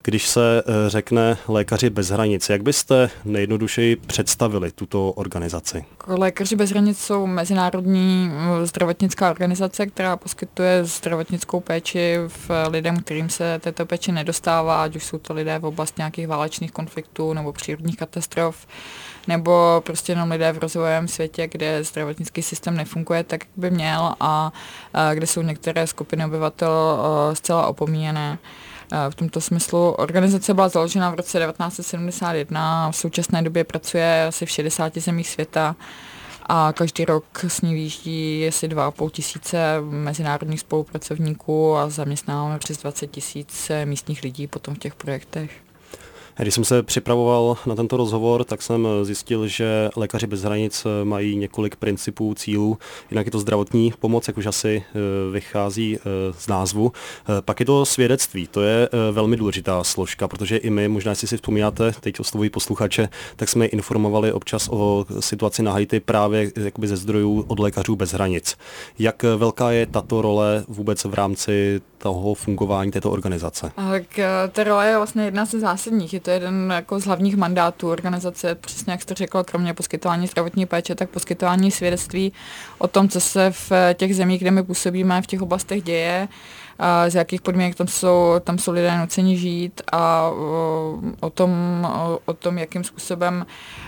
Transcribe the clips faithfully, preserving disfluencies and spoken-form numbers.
Když se řekne Lékaři bez hranic, jak byste nejjednodušeji představili tuto organizaci? Lékaři bez hranic jsou mezinárodní zdravotnická organizace, která poskytuje zdravotnickou péči v lidem, kterým se této péči nedostává, ať už jsou to lidé v oblasti nějakých válečných konfliktů nebo přírodních katastrof, nebo prostě jenom lidé v rozvojovém světě, kde zdravotnický systém nefunguje tak, jak by měl a, a kde jsou některé skupiny obyvatel zcela opomíjené. V tomto smyslu organizace byla založena v roce devatenáct set sedmdesát jedna a v současné době pracuje asi v šedesáti zemích světa a každý rok s ní výjíždí asi dva a půl tisíce mezinárodních spolupracovníků a zaměstnáváme přes dvacet tisíc místních lidí potom v těch projektech. Když jsem se připravoval na tento rozhovor, tak jsem zjistil, že Lékaři bez hranic mají několik principů, cílů. Jinak je to zdravotní pomoc, jak už asi vychází z názvu. Pak je to svědectví, to je velmi důležitá složka, protože i my, možná si si vzpomínáte, teď oslovují posluchače, tak jsme informovali občas o situaci na Haiti právě jakoby ze zdrojů od Lékařů bez hranic. Jak velká je tato role vůbec v rámci toho fungování této organizace? Tak ta role je vlastně jedna ze zásadních. Je to jeden jako z hlavních mandátů organizace, přesně jak jste řekl, kromě poskytování zdravotní péče, tak poskytování svědectví o tom, co se v těch zemích, kde my působíme, v těch oblastech děje, z jakých podmínek tam jsou, tam jsou lidé nuceni žít a o, o, tom, o, o tom, jakým způsobem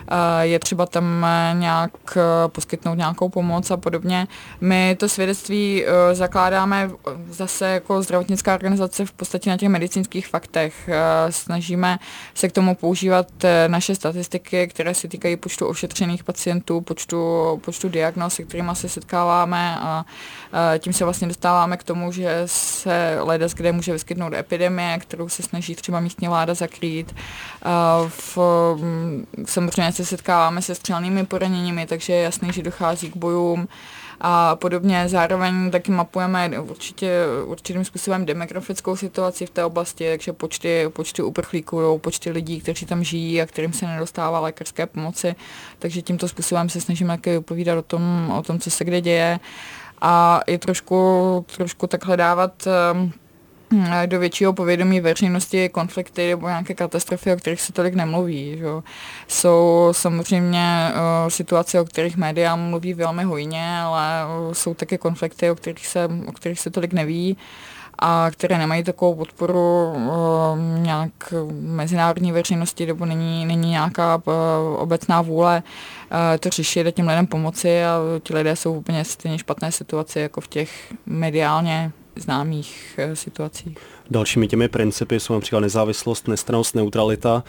je třeba tam nějak poskytnout nějakou pomoc a podobně. My to svědectví zakládáme zase jako zdravotnická organizace v podstatě na těch medicínských faktech. Snažíme se k tomu používat naše statistiky, které se týkají počtu ošetřených pacientů, počtu, počtu diagnóz, se kterými se setkáváme a tím se vlastně dostáváme k tomu, že se ledas, kde může vyskytnout epidemie, kterou se snaží třeba místní vláda zakrýt. V, samozřejmě se setkáváme se střelnými poraněními, takže je jasný, že dochází k bojům a podobně. Zároveň taky mapujeme určitě určitým způsobem demografickou situaci v té oblasti, takže počty, počty uprchlíků, počty lidí, kteří tam žijí a kterým se nedostává lékařské pomoci. Takže tímto způsobem se snažíme taky povídat o tom, o tom, co se kde děje. A i trošku, trošku takhle dávat um, do většího povědomí veřejnosti konflikty nebo nějaké katastrofy, o kterých se tolik nemluví. Že? Jsou samozřejmě uh, situace, o kterých média mluví velmi hojně, ale uh, jsou také konflikty, o kterých se, o kterých se tolik neví a které nemají takovou podporu uh, nějak mezinárodní veřejnosti, nebo není, není nějaká uh, obecná vůle uh, to řešit a těm lidem pomoci a ti lidé jsou v úplně stejně špatné situaci jako v těch mediálně známých uh, situacích. Dalšími těmi principy jsou například nezávislost, nestrannost, neutralita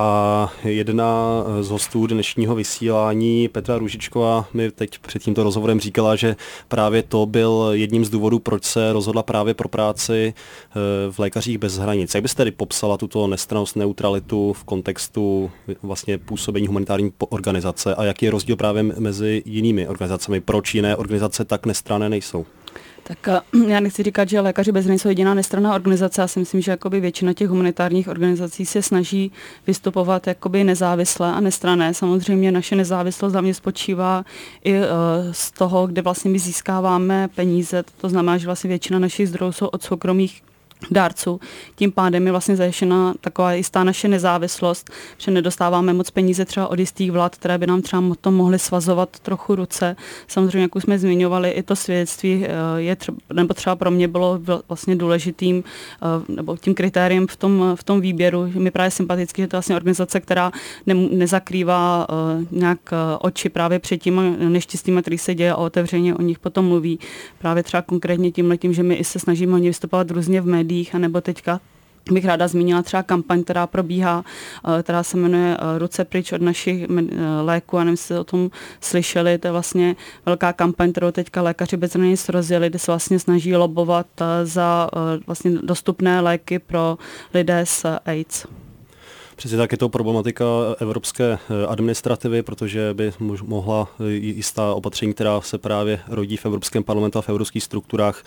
a jedna z hostů dnešního vysílání, Petra Růžičková, mi teď před tímto rozhovorem říkala, že právě to byl jedním z důvodů, proč se rozhodla právě pro práci v Lékařích bez hranic. Jak byste tedy popsala tuto nestrannost, neutralitu v kontextu vlastně působení humanitární organizace a jaký je rozdíl právě mezi jinými organizacemi? Proč jiné organizace tak nestranné nejsou? Tak já nechci říkat, že Lékaři bez hranic jsou jediná nestranná organizace. Já si myslím, že jakoby většina těch humanitárních organizací se snaží vystupovat jakoby nezávisle a nestranné. Samozřejmě naše nezávislost hlavně spočívá i uh, z toho, kde vlastně my získáváme peníze. To znamená, že vlastně většina našich zdrojů jsou od soukromých dárců. Tím pádem je vlastně zajištěna taková jistá naše nezávislost, že nedostáváme moc peníze třeba od jistých vlád, které by nám třeba to mohly svazovat trochu ruce. Samozřejmě, jak už jsme zmiňovali, i to svědectví je třeba, nebo třeba pro mě bylo vlastně důležitým nebo tím kritériem v tom, v tom výběru. Mi právě sympaticky, že to je vlastně organizace, která ne, nezakrývá nějak oči právě před tím neštěstím, který se děje a otevřeně o nich potom mluví. Právě třeba konkrétně tímhletím, že my i se snažíme o ně vystupovat různě v médiích, a nebo teďka bych ráda zmínila třeba kampaň, která probíhá, která se jmenuje Ruce pryč od našich léků, a nevím, jestli o tom slyšeli, to je vlastně velká kampaň, kterou teďka Lékaři bez hranic rozjeli, kde se vlastně snaží lobovat za vlastně dostupné léky pro lidé s AIDS. Přesně tak je to problematika evropské administrativy, protože by mohla jistá opatření, která se právě rodí v Evropském parlamentu a v evropských strukturách,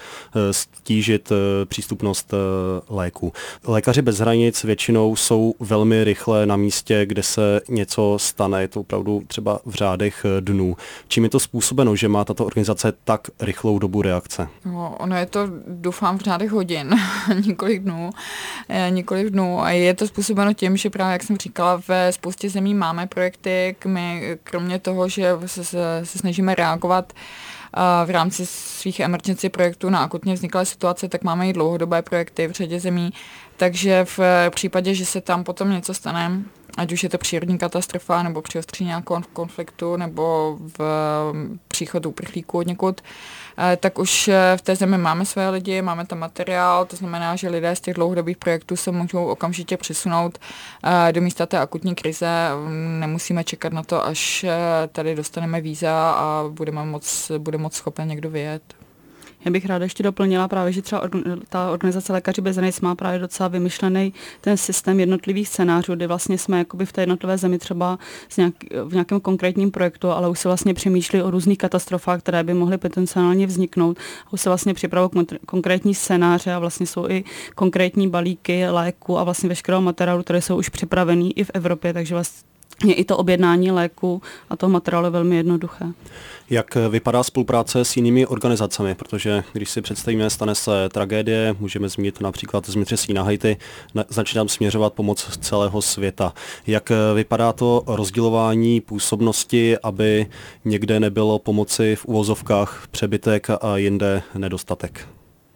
stížit přístupnost léků. Lékaři bez hranic většinou jsou velmi rychle na místě, kde se něco stane. Je to opravdu třeba v řádech dnů. Čím je to způsobeno, že má tato organizace tak rychlou dobu reakce? No, ono je to, doufám, v řádech hodin, několik dnů. Několik dnů a je to způsobeno tím, že právě, jak jsem říkala, ve spoustě zemí máme projekty, my kromě toho, že se, se, se snažíme reagovat v rámci svých emergency projektů na akutně vzniklé situace, tak máme i dlouhodobé projekty v řadě zemí, takže v případě, že se tam potom něco stane, ať už je to přírodní katastrofa, nebo přiostří nějakého konfliktu, nebo v příchodu uprchlíků od někud, tak už v té zemi máme své lidi, máme tam materiál, to znamená, že lidé z těch dlouhodobých projektů se můžou okamžitě přesunout do místa té akutní krize. Nemusíme čekat na to, až tady dostaneme víza a budeme moc, bude moc schopen někdo vyjet. Já bych ráda ještě doplnila právě, že třeba ta organizace Lékaři bez hranic má právě docela vymyšlený ten systém jednotlivých scénářů, kdy vlastně jsme jakoby v té jednotlivé zemi třeba nějak, v nějakém konkrétním projektu, ale už se vlastně přemýšlí o různých katastrofách, které by mohly potenciálně vzniknout. Už se vlastně připravují konkrétní scénáře a vlastně jsou i konkrétní balíky léku a vlastně veškerého materiálu, které jsou už připravený i v Evropě, takže vlastně je i to objednání léku a toho materiálu je velmi jednoduché. Jak vypadá spolupráce s jinými organizacemi? Protože když si představíme, stane se tragédie, můžeme zmínit například zemětřesení na Haiti, začne nám směřovat pomoc z celého světa. Jak vypadá to rozdělování působnosti, aby někde nebylo pomoci v uvozovkách přebytek a jinde nedostatek?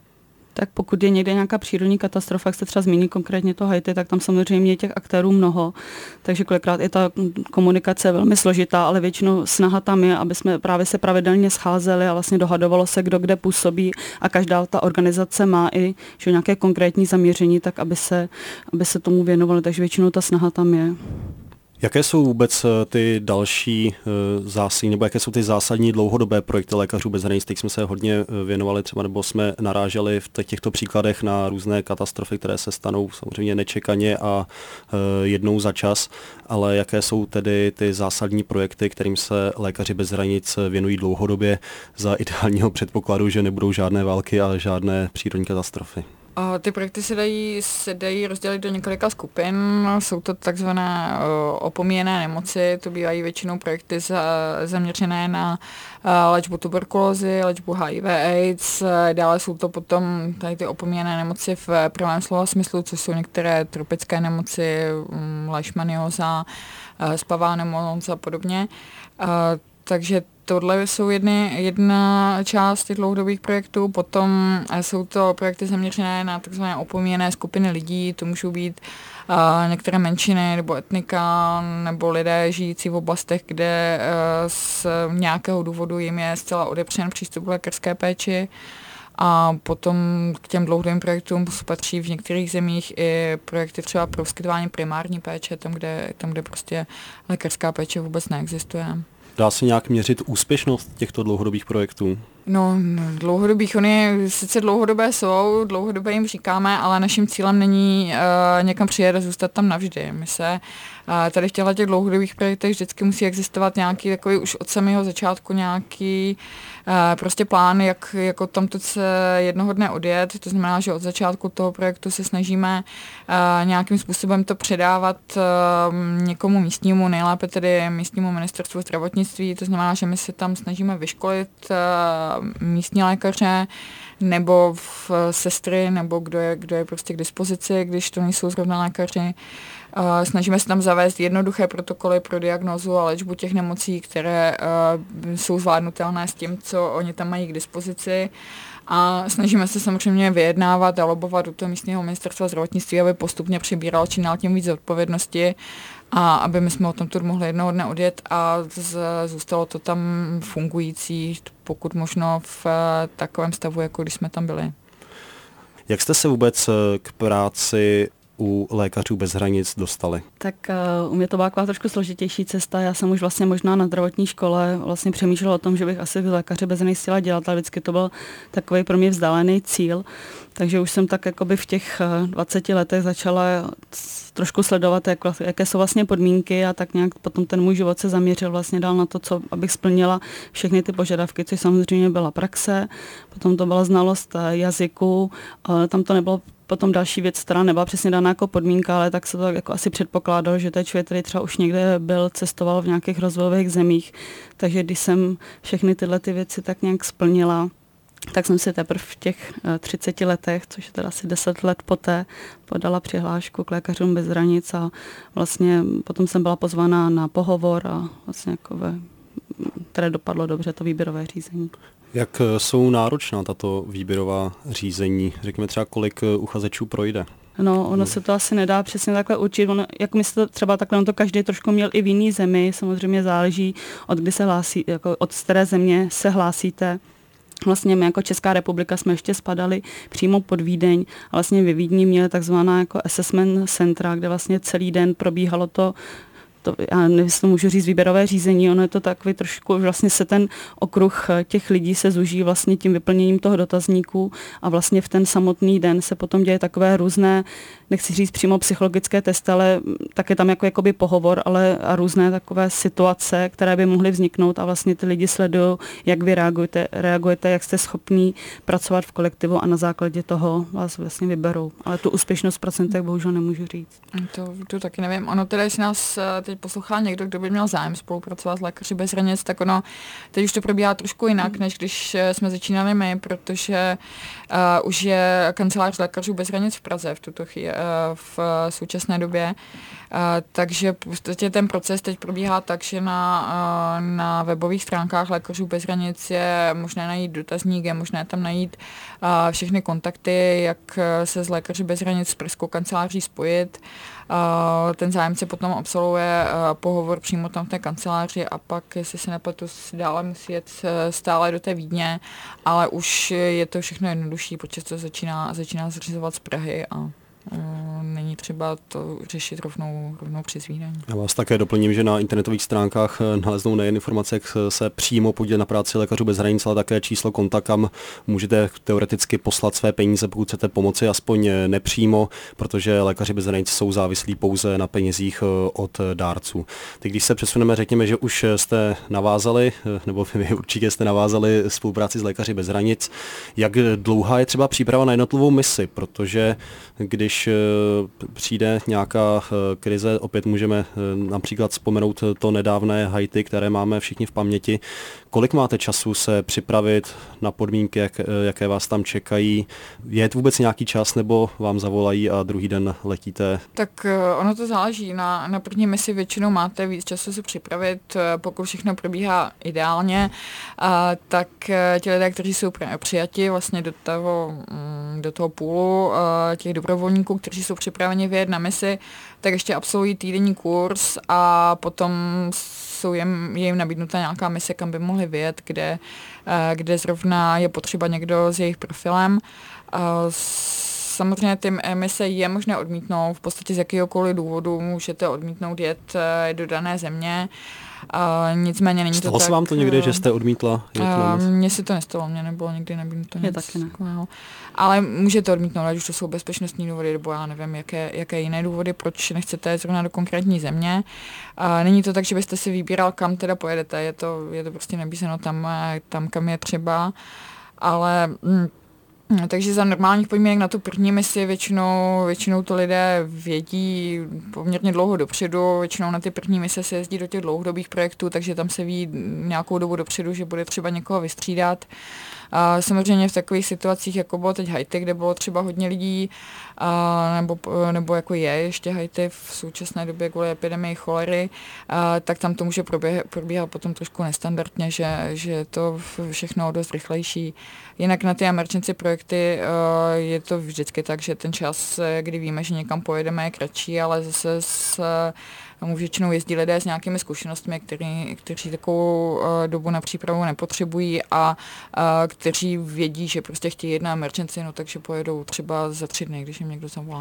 Tak pokud je někde nějaká přírodní katastrofa, jak se třeba zmíní konkrétně to Haiti, tak tam samozřejmě je těch aktérů mnoho, takže kolikrát je ta komunikace velmi složitá, ale většinou snaha tam je, aby jsme právě se pravidelně scházeli a vlastně dohadovalo se, kdo kde působí a každá ta organizace má i že nějaké konkrétní zaměření, tak aby se, aby se tomu věnovali, takže většinou ta snaha tam je. Jaké jsou vůbec ty další zásadní, nebo jaké jsou ty zásadní dlouhodobé projekty Lékařů bez hranic? Teď jsme se hodně věnovali třeba, nebo jsme naráželi v těchto příkladech na různé katastrofy, které se stanou samozřejmě nečekaně a jednou za čas, ale jaké jsou tedy ty zásadní projekty, kterým se Lékaři bez hranic věnují dlouhodobě za ideálního předpokladu, že nebudou žádné války a žádné přírodní katastrofy? Ty projekty se dají, se dají rozdělit do několika skupin. Jsou to takzvané opomíjené nemoci, to bývají většinou projekty za, zaměřené na léčbu tuberkulózy, léčbu H I V AIDS, dále jsou to potom tady ty opomíjené nemoci v pravém slova smyslu, což jsou některé tropické nemoci, leishmanioza, spavá nemoc a podobně. Takže tohle jsou jedny, jedna část těch dlouhodobých projektů, potom jsou to projekty zaměřené na takzvané opomíjené skupiny lidí, to můžou být uh, některé menšiny nebo etnika, nebo lidé žijící v oblastech, kde uh, z nějakého důvodu jim je zcela odepřen přístup k lékařské péči. A potom k těm dlouhodobým projektům patří v některých zemích i projekty třeba pro poskytování primární péče, tam kde, tam, kde prostě lékařská péče vůbec neexistuje. Dá se nějak měřit úspěšnost těchto dlouhodobých projektů? No, dlouhodobých, oni sice dlouhodobé jsou, dlouhodobé jim říkáme, ale naším cílem není uh, někam přijet a zůstat tam navždy. My se uh, tady v těchto těch dlouhodobých projektech vždycky musí existovat nějaký takový už od samého začátku nějaký uh, prostě plán, jak jako tamto se jednoho dne odjet. To znamená, že od začátku toho projektu se snažíme uh, nějakým způsobem to předávat uh, někomu místnímu, nejlépe tedy místnímu ministerstvu zdravotnictví. To znamená, že my se tam snažíme vyškolit uh, místní lékaře nebo v sestry, nebo kdo je, kdo je prostě k dispozici, když to nejsou zrovna lékaři. Uh, snažíme se tam zavést jednoduché protokoly pro diagnózu a léčbu těch nemocí, které uh, jsou zvládnutelné s tím, co oni tam mají k dispozici. A snažíme se samozřejmě vyjednávat a lobovat u toho místního ministerstva zdravotnictví, aby postupně přibíral čím dál tím víc odpovědnosti a aby my jsme o tom tu mohli jednoho dne odjet a z, zůstalo to tam fungující, pokud možno v takovém stavu, jako když jsme tam byli. Jak jste se vůbec k práci u Lékařů bez hranic dostali? Tak uh, u mě to byla taková trošku složitější cesta. Já jsem už vlastně možná na zdravotní škole vlastně přemýšlela o tom, že bych asi v Lékaři bez hranic chtěla dělat, ale vždycky to byl takový pro mě vzdálený cíl. Takže už jsem tak jakoby v těch dvaceti letech začala trošku sledovat, jak, jaké jsou vlastně podmínky a tak nějak potom ten můj život se zaměřil vlastně dál na to, co, abych splnila všechny ty požadavky, což samozřejmě byla praxe, potom to byla znalost jazyku, tam to nebylo potom další věc, která nebyla přesně daná jako podmínka, ale tak se to jako asi předpokládalo, že to je člověk, který třeba už někde byl, cestoval v nějakých rozvojových zemích, takže když jsem všechny tyhle ty věci tak nějak splnila, tak jsem si teprve v těch třiceti letech, což je teda asi deset let poté, podala přihlášku k Lékařům bez hranic a vlastně potom jsem byla pozvaná na pohovor a vlastně jakové, které dopadlo dobře to výběrové řízení. Jak jsou náročná tato výběrová řízení? Řekněme třeba, kolik uchazečů projde? No, ono se to asi nedá přesně takhle určit. Ono, jak myslíte, třeba takhle on to každý trošku měl i v jiný zemi. Samozřejmě záleží, od kdy se hlásí, jako od které země se hlásíte. Vlastně my jako Česká republika jsme ještě spadali přímo pod Vídeň a vlastně ve Vídni měli takzvaná jako assessment centra, kde vlastně celý den probíhalo to, to, já nevím, jestli to můžu říct, výběrové řízení, ono je to takový trošku, vlastně se ten okruh těch lidí se zuží vlastně tím vyplněním toho dotazníku a vlastně v ten samotný den se potom děje takové různé, nechci říct přímo psychologické testy, ale také tam jako jakoby pohovor, ale a různé takové situace, které by mohly vzniknout a vlastně ty lidi sledují, jak vy reagujete, reagujete, jak jste schopní pracovat v kolektivu a na základě toho vás vlastně vyberou. Ale tu úspěšnost v procentech bohužel nemůžu říct. To, to taky nevím. Ono teda, jestli nás teď poslouchá někdo, kdo by měl zájem spolupracovat s Lékaři bez hranic, tak ono teď už to probíhá trošku jinak, než když jsme začínali my, protože uh, už je kancelář Lékařů bez hranic v Praze v tuto chvíli, uh, v uh, současné době. Uh, takže prostě ten proces teď probíhá tak, že na, uh, na webových stránkách Lékařů bez hranic je možné najít dotazník, je možné tam najít uh, všechny kontakty, jak se s Lékaři bez hranic s pražskou kanceláří spojit. Uh, ten zájemce potom absolvuje uh, pohovor přímo tam v té kanceláři a pak, jestli se nepletu, dále musí jet uh, stále do té Vídně, ale už je to všechno jednodušší, protože to začíná, začíná zřizovat z Prahy a není třeba to řešit rovnou, rovnou přes Vídeň. Já vás také doplním, že na internetových stránkách naleznou nejen informace, jak se přímo podílet na práci Lékařů bez hranic, ale také číslo konta, kam můžete teoreticky poslat své peníze, pokud chcete pomoci aspoň nepřímo, protože Lékaři bez hranic jsou závislí pouze na penězích od dárců. Teď když se přesuneme, řekněme, že už jste navázali, nebo vy určitě jste navázali spolupráci s Lékaři bez hranic, jak dlouhá je třeba příprava na jednotlivou misi, protože když přijde nějaká krize, opět můžeme například vzpomenout to nedávné Haiti, které máme všichni v paměti. Kolik máte času se připravit na podmínky, jak, jaké vás tam čekají? Je vůbec nějaký čas, nebo vám zavolají a druhý den letíte? Tak ono to záleží. Na, na první misi většinou máte víc času se připravit, pokud všechno probíhá ideálně, a, tak ti lidé, kteří jsou přijati vlastně do toho, do toho půlu těch dobrovolníků, kteří jsou připraveni vyjet na misi, tak ještě absolvují týdenní kurz a potom jsou jim, je jim nabídnuta nějaká mise, kam by mohli vyjet, kde, kde zrovna je potřeba někdo s jejich profilem. Samozřejmě ty mise je možné odmítnout, v podstatě z jakéhokoliv důvodu můžete odmítnout jet do dané země. Uh, nicméně není Stalo to tak... Stalo se vám to někdy, že jste odmítla? Uh, mně se to nestalo, mně nebylo nikdy nabídnuto nic. taky ne. No. Ale můžete odmítnout, ať už to jsou bezpečnostní důvody, nebo já nevím, jaké, jaké jiné důvody, proč nechcete zrovna do konkrétní země. Uh, není to tak, že byste si vybíral, kam teda pojedete, je to, je to prostě nabízeno tam, tam, kam je třeba, ale... Mm, takže za normálních podmínek na tu první misi většinou, většinou to lidé vědí poměrně dlouho dopředu, většinou na ty první mise se jezdí do těch dlouhodobých projektů, takže tam se ví nějakou dobu dopředu, že bude třeba někoho vystřídat. A samozřejmě v takových situacích, jako bylo teď Haiti, kde bylo třeba hodně lidí, a nebo, nebo jako je ještě Haiti v současné době kvůli epidemii cholery, a tak tam to může probíhat, probíhat potom trošku nestandardně, že, že je to všechno dost rychlejší. Jinak na ty emergency projekty je to vždycky tak, že ten čas, kdy víme, že někam pojedeme, je kratší, ale zase s mu většinou jezdí lidé s nějakými zkušenostmi, který, kteří takovou uh, dobu na přípravu nepotřebují a uh, kteří vědí, že prostě chtějí jít na emergency, no takže pojedou třeba za tři dny, když jim někdo zavolá.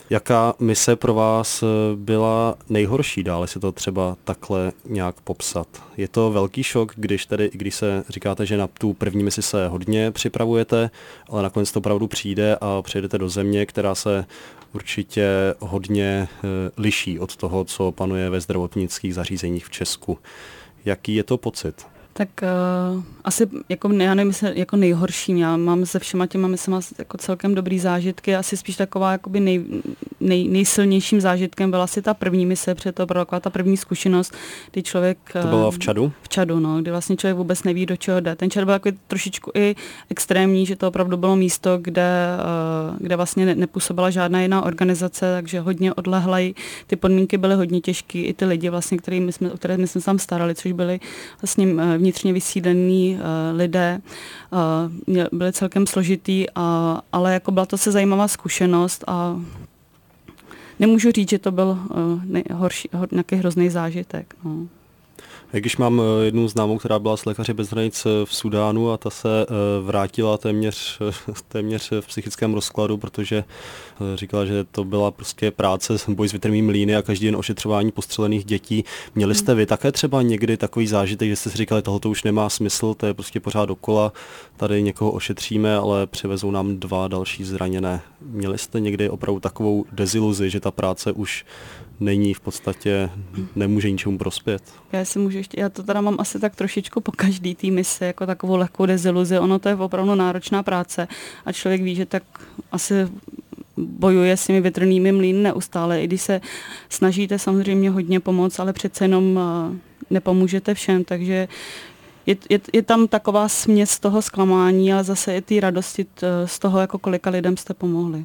Jaká mise pro vás byla nejhorší? Dále si to třeba takhle nějak popsat. Je to velký šok, když tedy, když se říkáte, že na tu první misi se hodně připravujete, ale nakonec to opravdu přijde a přijedete do země, která se určitě hodně liší od toho, co panuje ve zdravotnických zařízeních v Česku. Jaký je to pocit? Tak uh, asi jako, já nevím, jako nejhorším. Já mám se všema těma misema jako celkem dobrý zážitky. Asi spíš taková jakoby nej, nej, nejsilnějším zážitkem byla asi ta první mise, protože to byla taková ta první zkušenost, kdy člověk... To bylo v Čadu? V Čadu, no, kdy vlastně člověk vůbec neví, do čeho jde. Ten Čad byl takový trošičku i extrémní, že to opravdu bylo místo, kde, uh, kde vlastně ne, nepůsobila žádná jiná organizace, takže hodně odlehlej. Ty podmínky byly hodně těžké. I ty lidi, vlastně, kterými jsme, o které my jsme se tam starali, což byli vlastně vnitřně vysídlení uh, lidé, uh, byly celkem složitý, uh, ale jako byla to se zajímavá zkušenost a nemůžu říct, že to byl uh, nejhorší, hor, nějaký hrozný zážitek. No. Když mám jednu známou, která byla s Lékaři bez hranic v Súdánu a ta se vrátila téměř, téměř v psychickém rozkladu, protože říkala, že to byla prostě práce, boj s větrnými mlýny a každý den ošetřování postřelených dětí. Měli jste vy také třeba někdy takový zážitek, že jste si říkali, tohoto už nemá smysl, to je prostě pořád dokola, tady někoho ošetříme, ale přivezou nám dva další zraněné. Měli jste někdy opravdu takovou deziluzi, že ta práce už není v podstatě, nemůže ničemu prospět? Já si můžu ještě, já to teda mám asi tak trošičku po každý té misi, jako takovou lehkou deziluzi. Ono to je opravdu náročná práce a člověk ví, že tak asi bojuje s těmi větrnými mlýny neustále, i když se snažíte samozřejmě hodně pomoct, ale přece jenom nepomůžete všem, takže je, je, je tam taková směs toho zklamání, ale zase i té radosti z toho, jako kolika lidem jste pomohli.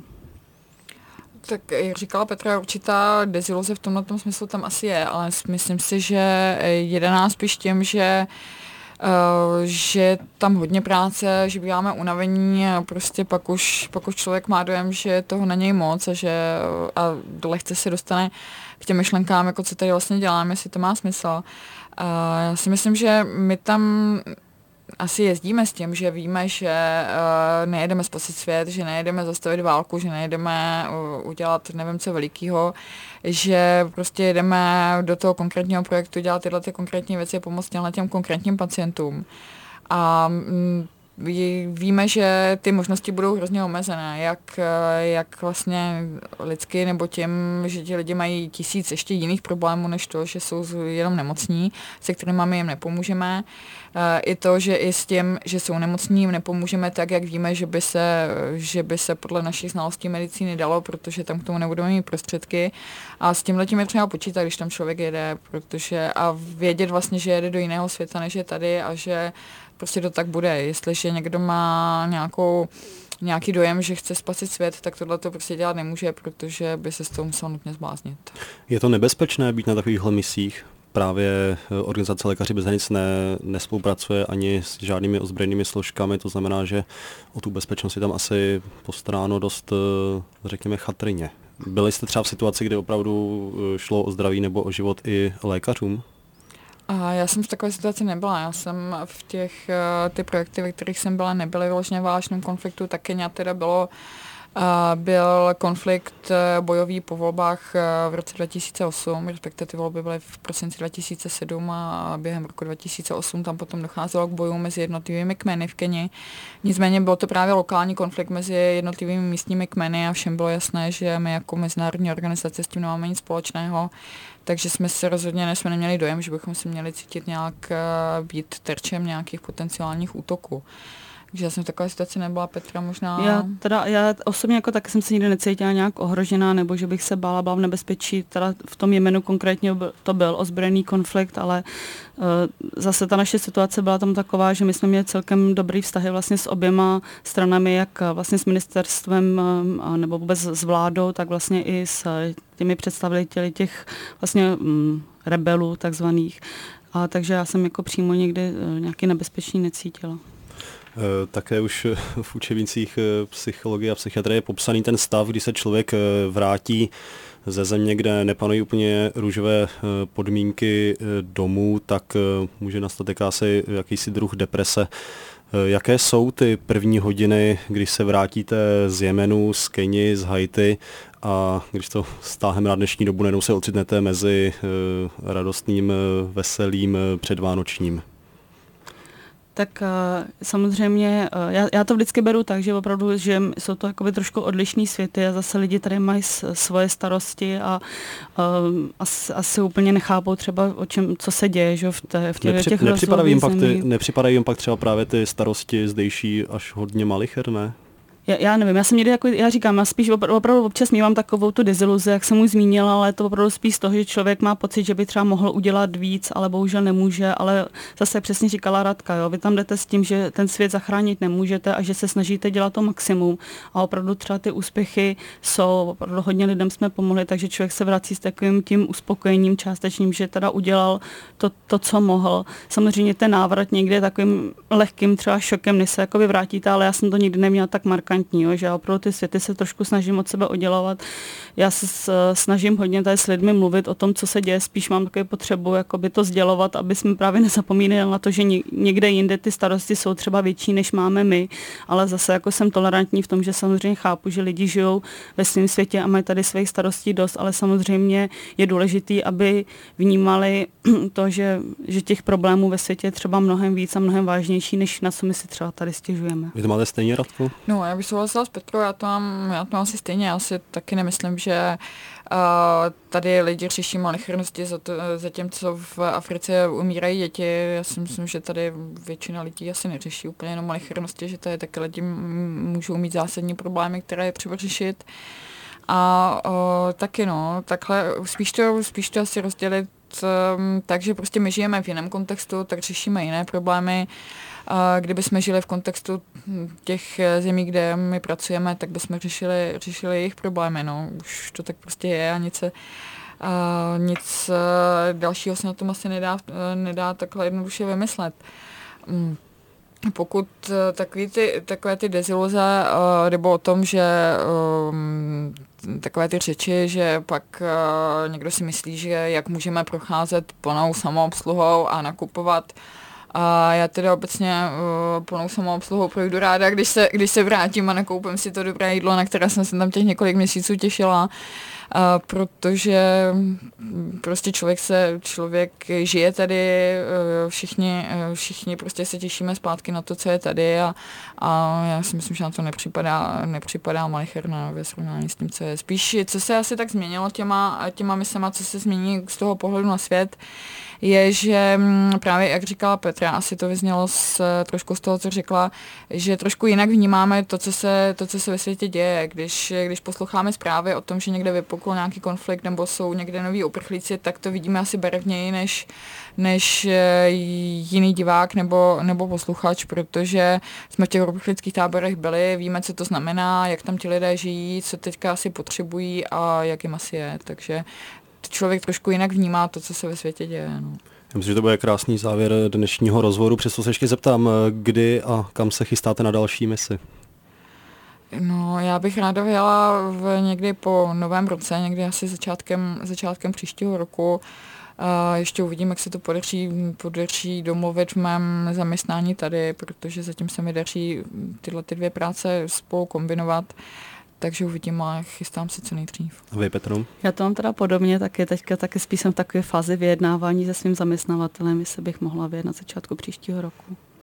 Tak jak říkala Petra, určitá deziluze v tomhle smyslu tam asi je, ale myslím si, že jede nás spíš tím, že Uh, že tam hodně práce, že býváme unavení a prostě pak už, pak už člověk má dojem, že toho na něj moc a že a lehce se dostane k těm myšlenkám, jako co tady vlastně děláme, jestli to má smysl. Uh, já si myslím, že my tam asi jezdíme s tím, že víme, že uh, nejedeme spasit svět, že nejedeme zastavit válku, že nejedeme uh, udělat nevím co velikýho, že prostě jedeme do toho konkrétního projektu dělat tyhle ty konkrétní věci a pomoct těm konkrétním pacientům. A mm, víme, že ty možnosti budou hrozně omezené, jak, jak vlastně lidsky, nebo tím, že ti lidi mají tisíc ještě jiných problémů, než to, že jsou jenom nemocní, se kterými my jim nepomůžeme. I to, že i s tím, že jsou nemocní, jim nepomůžeme tak, jak víme, že by se, že by se podle našich znalostí medicíny dalo, protože tam k tomu nebudeme mít prostředky. A s tímhletím je třeba počítat, když tam člověk jede, protože a vědět vlastně, že jede do jiného světa, než je tady a že prostě to tak bude. Jestliže někdo má nějakou, nějaký dojem, že chce spasit svět, tak tohle to prostě dělat nemůže, protože by se s toho musel nutně zbláznit. Je to nebezpečné být na takovýchhle misích? Právě organizace Lékaři bez hranic ne, nespolupracuje ani s žádnými ozbrojenými složkami, to znamená, že o tu bezpečnost je tam asi postaráno dost, řekněme, chatrně. Byli jste třeba v situaci, kdy opravdu šlo o zdraví nebo o život i lékařům? A já jsem v takové situaci nebyla. Já jsem v těch, ty projekty, ve kterých jsem byla, nebyly vyloženě v válečném konfliktu. Tak Kenia teda bylo, byl konflikt bojový po volbách v roce dva tisíce osm, respektive ty volby byly v prosinci dva tisíce sedm a během roku dva tisíce osm tam potom docházelo k bojům mezi jednotlivými kmeny v Keni. Nicméně byl to právě lokální konflikt mezi jednotlivými místními kmeny a všem bylo jasné, že my jako mezinárodní organizace s tím nemáme nic společného. Takže jsme se rozhodně jsme neměli dojem, že bychom si měli cítit nějak být terčem nějakých potenciálních útoků. Takže já jsem v takové situaci nebyla, Petra možná... Já, teda, já osobně jako taky jsem se nikdy necítila nějak ohrožená, nebo že bych se bála, byla v nebezpečí. Teda v tom Jemenu konkrétně to byl ozbrojený konflikt, ale uh, zase ta naše situace byla tam taková, že my jsme měli celkem dobrý vztahy vlastně s oběma stranami, jak vlastně s ministerstvem uh, nebo vůbec s vládou, tak vlastně i s těmi představiteli těch vlastně um, rebelů takzvaných. A takže já jsem jako přímo někdy uh, nějaký nebezpečí necítila. Také už v učebnicích psychologie a psychiatrie je popsaný ten stav, kdy se člověk vrátí ze země, kde nepanují úplně růžové podmínky domů, tak může nastat jakási, jakýsi druh deprese. Jaké jsou ty první hodiny, když se vrátíte z Jemenu, z Keni, z Haiti a když to stáhneme na dnešní dobu, najednou se ocitnete mezi uh, radostným, uh, veselým, uh, předvánočním. Tak uh, samozřejmě, uh, já, já to vždycky beru tak, že opravdu, že jsou to jakoby trošku odlišný světy a zase lidi tady mají svoje starosti a uh, asi, asi úplně nechápou třeba o čem, co se děje, že v, té, v těch, Nepři, těch nepřipadají jim, pak ty, zemí. nepřipadají jim pak třeba právě ty starosti zdejší až hodně malicherné? Já, já nevím, já jsem někdy jako, já říkám, já spíš opra- opravdu občas mívám takovou tu deziluzi, jak jsem už zmínila, ale je to opravdu spíš z toho, že člověk má pocit, že by třeba mohl udělat víc, ale bohužel nemůže, ale zase přesně říkala Radka, jo, vy tam jdete s tím, že ten svět zachránit nemůžete a že se snažíte dělat to maximum a opravdu třeba ty úspěchy jsou, opravdu hodně lidem jsme pomohli, takže člověk se vrací s takovým tím uspokojením částečným, že teda udělal to, to co mohl. Samozřejmě ten návrat někde takovým lehkým třeba šokem, než se jako vrátíte, ale já jsem to nikdy neměla tak markantní. Jo, že já opravdu ty světy se trošku snažím od sebe oddělovat. Já se snažím hodně tady s lidmi mluvit o tom, co se děje, spíš mám takovou potřebu jakoby to sdělovat, aby jsme právě nezapomínali na to, že někde jinde ty starosti jsou třeba větší, než máme my, ale zase jako jsem tolerantní v tom, že samozřejmě chápu, že lidi žijou ve svém světě a mají tady svých starostí dost, ale samozřejmě je důležitý, aby vnímali to, že, že těch problémů ve světě je třeba mnohem víc a mnohem vážnější, než na co my si třeba tady stěžujeme. Vy to máte stejně, Radko? No, já bych souhlasila s Petrou, já to mám, já to mám asi stejně, já si taky nemyslím, že uh, tady lidi řeší malichernosti za, to, za tím, co v Africe umírají děti. Já si myslím, že tady většina lidí asi neřeší úplně jenom malichernosti, že tady taky lidi můžou mít zásadní problémy, které je třeba řešit. A uh, taky no, takhle spíš to, spíš to asi rozdělit um, tak, že prostě my žijeme v jiném kontextu, tak řešíme jiné problémy. Uh, kdyby jsme žili v kontextu těch zemí, kde my pracujeme, tak bychom řešili, řešili jejich problémy. No. Už to tak prostě je a nic, uh, nic uh, dalšího se na tom asi nedá, uh, nedá takhle jednoduše vymyslet. Um, Pokud uh, takový ty, takové ty deziluze, uh, nebo o tom, že um, takové ty řeči, že pak uh, někdo si myslí, že jak můžeme procházet plnou samoobsluhou a nakupovat. A já teda obecně uh, plnou samoobsluhou projdu ráda, když se, když se vrátím a nakoupím si to dobré jídlo, na které jsem se tam těch několik měsíců těšila. Uh, protože prostě člověk se, člověk žije tady, uh, všichni, uh, všichni prostě se těšíme zpátky na to, co je tady a, a já si myslím, že na to nepřipadá, nepřipadá malicherná ve srovnání s tím, co je. Spíš, co se asi tak změnilo těma, těma myslema, co se změní z toho pohledu na svět, je, že právě, jak říkala Petra, asi to vyznělo z, trošku z toho, co řekla, že trošku jinak vnímáme to, co se, to, co se ve světě děje. Když, když posloucháme zprávy o tom, že někde vypukl nějaký konflikt nebo jsou někde noví uprchlíci, tak to vidíme asi barevněji než, než jiný divák nebo, nebo posluchač, protože jsme v těch uprchlických táborech byli, víme, co to znamená, jak tam ti lidé žijí, co teďka asi potřebují a jak jim asi je. Takže člověk trošku jinak vnímá to, co se ve světě děje. No. Já myslím, že to bude krásný závěr dnešního rozhovoru. Přesto se ještě zeptám, kdy a kam se chystáte na další misi? No, já bych ráda vyjela v někdy po novém roce, někdy asi začátkem, začátkem příštího roku. Uh, ještě uvidím, jak se to podaří, podaří domluvit v mém zaměstnání tady, protože zatím se mi daří tyhle ty dvě práce spolu kombinovat. Takže uvidím a chystám se co nejdřív. A vy, Petro? Já to mám teda podobně, taky teďka taky spíš jsem v takové fázi vyjednávání se svým zaměstnavatelem, jestli bych mohla vyjednat začátku příštího roku.